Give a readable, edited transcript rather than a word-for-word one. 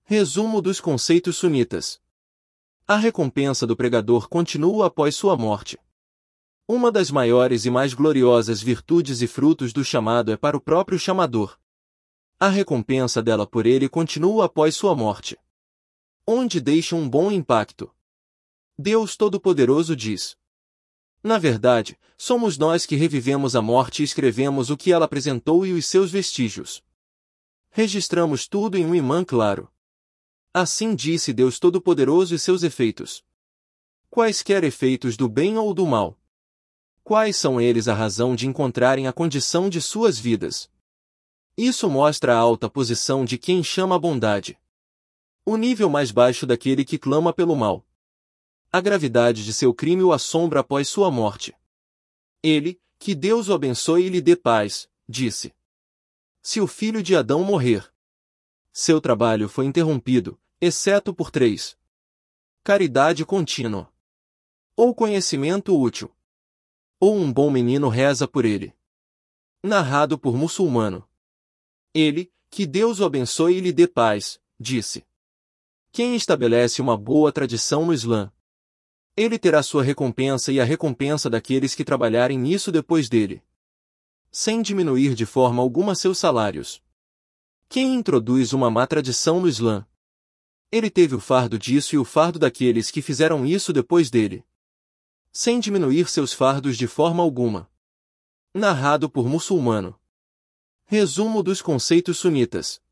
Resumo dos conceitos sunitas. A recompensa do pregador continua após sua morte. Uma das maiores e mais gloriosas virtudes e frutos do chamado é para o próprio chamador. A recompensa dela por ele continua após sua morte, onde deixa um bom impacto. Deus Todo-Poderoso diz: na verdade, somos nós que revivemos a morte e escrevemos o que ela apresentou e os seus vestígios. Registramos tudo em um imã claro. Assim disse Deus Todo-Poderoso e seus efeitos. Quaisquer efeitos do bem ou do mal. Quais são eles a razão de encontrarem a condição de suas vidas? Isso mostra a alta posição de quem chama a bondade. O nível mais baixo daquele que clama pelo mal. A gravidade de seu crime o assombra após sua morte. Ele, que Deus o abençoe e lhe dê paz, disse: se o filho de Adão morrer, seu trabalho foi interrompido, exceto por 3. Caridade contínua. Ou conhecimento útil. Ou um bom menino reza por ele. Narrado por muçulmano. Ele, que Deus o abençoe e lhe dê paz, disse: quem estabelece uma boa tradição no Islã, ele terá sua recompensa e a recompensa daqueles que trabalharem nisso depois dele, sem diminuir de forma alguma seus salários. Quem introduz uma má tradição no Islã, ele teve o fardo disso e o fardo daqueles que fizeram isso depois dele, sem diminuir seus fardos de forma alguma. Narrado por muçulmano. Resumo dos conceitos sunitas.